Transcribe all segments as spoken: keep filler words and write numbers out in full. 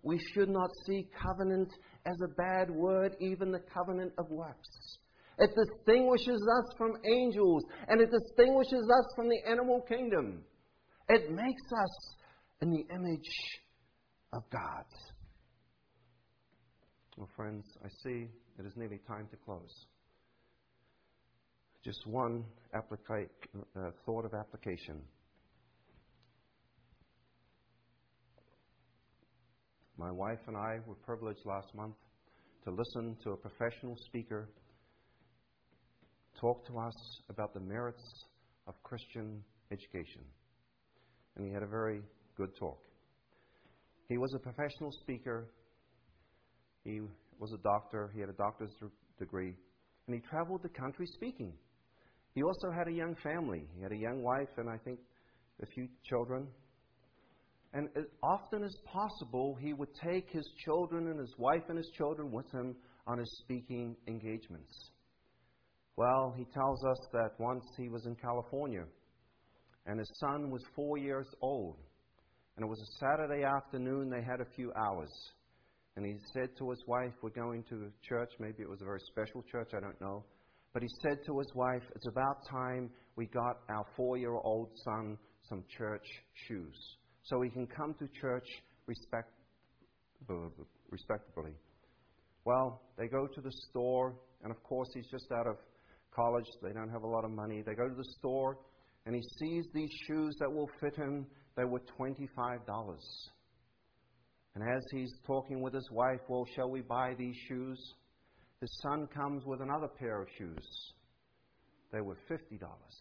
we should not see covenant as a bad word, even the covenant of works. It distinguishes us from angels, and it distinguishes us from the animal kingdom. It makes us in the image of God. Well, friends, I see it is nearly time to close. Just one applica- uh, thought of application. My wife and I were privileged last month to listen to a professional speaker talk to us about the merits of Christian education. And he had a very good talk. He was a professional speaker. He was a doctor. He had a doctor's degree. And he traveled the country speaking. He also had a young family. He had a young wife and I think a few children. And as often as possible, he would take his children and his wife and his children with him on his speaking engagements. Well, he tells us that once he was in California, and his son was four years old. And it was a Saturday afternoon, they had a few hours. And he said to his wife, we're going to church. Maybe it was a very special church, I don't know. But he said to his wife, it's about time we got our four-year-old son some church shoes, so he can come to church respect, respectably. Well, they go to the store, and of course he's just out of college. They don't have a lot of money. They go to the store, and he sees these shoes that will fit him. They were twenty-five dollars. And as he's talking with his wife, well, shall we buy these shoes? His son comes with another pair of shoes. They were fifty dollars.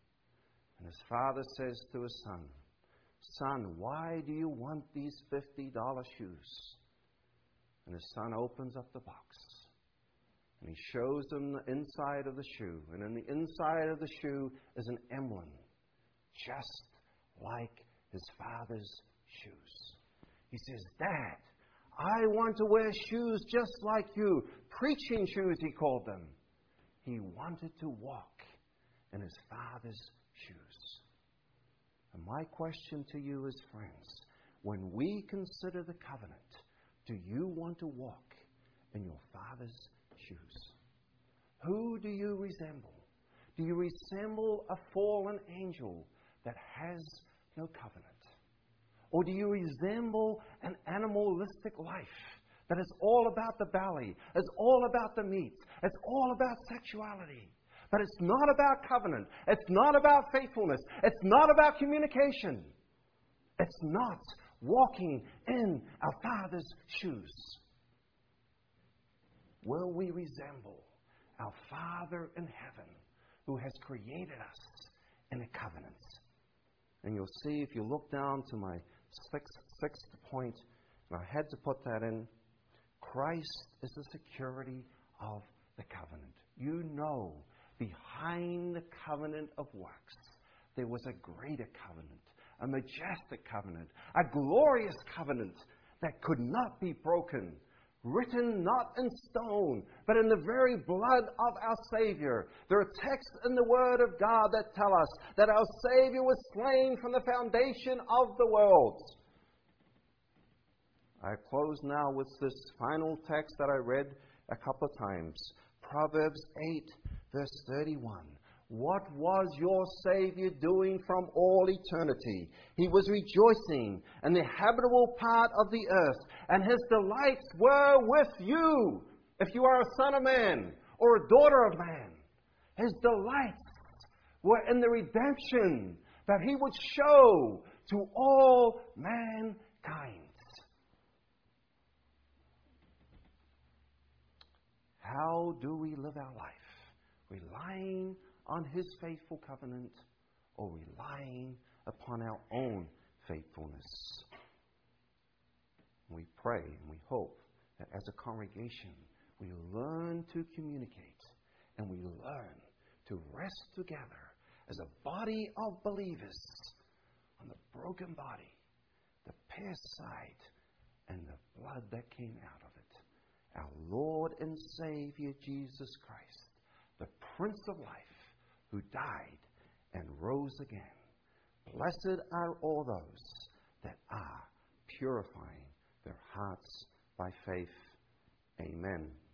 And his father says to his son, son, why do you want these fifty dollar shoes? And his son opens up the box. And he shows him the inside of the shoe. And in the inside of the shoe is an emblem, just like his father's shoes. He says, Dad, I want to wear shoes just like you. Preaching shoes, he called them. He wanted to walk in his father's shoes. And my question to you is, friends, when we consider the covenant, do you want to walk in your father's shoes? Who do you resemble? Do you resemble a fallen angel that has no covenant? Or do you resemble an animalistic life that is all about the belly, it's all about the meats, it's all about sexuality? But it's not about covenant. It's not about faithfulness. It's not about communication. It's not walking in our Father's shoes. Will we resemble our Father in heaven who has created us in a covenant? And you'll see if you look down to my sixth, sixth point, and I had to put that in, Christ is the security of the covenant. You know, behind the covenant of works, there was a greater covenant, a majestic covenant, a glorious covenant that could not be broken, written not in stone, but in the very blood of our Savior. There are texts in the Word of God that tell us that our Savior was slain from the foundation of the world. I close now with this final text that I read a couple of times. Proverbs eight, verse thirty-one. What was your Savior doing from all eternity? He was rejoicing in the habitable part of the earth, and His delights were with you, if you are a son of man or a daughter of man. His delights were in the redemption that He would show to all mankind. How do we live our life? Relying on His faithful covenant or relying upon our own faithfulness? We pray and we hope that as a congregation we learn to communicate and we learn to rest together as a body of believers on the broken body, the pierced side, and the blood that came out of it. Our Lord and Savior Jesus Christ, the Prince of Life, who died and rose again. Blessed are all those that are purifying their hearts by faith. Amen.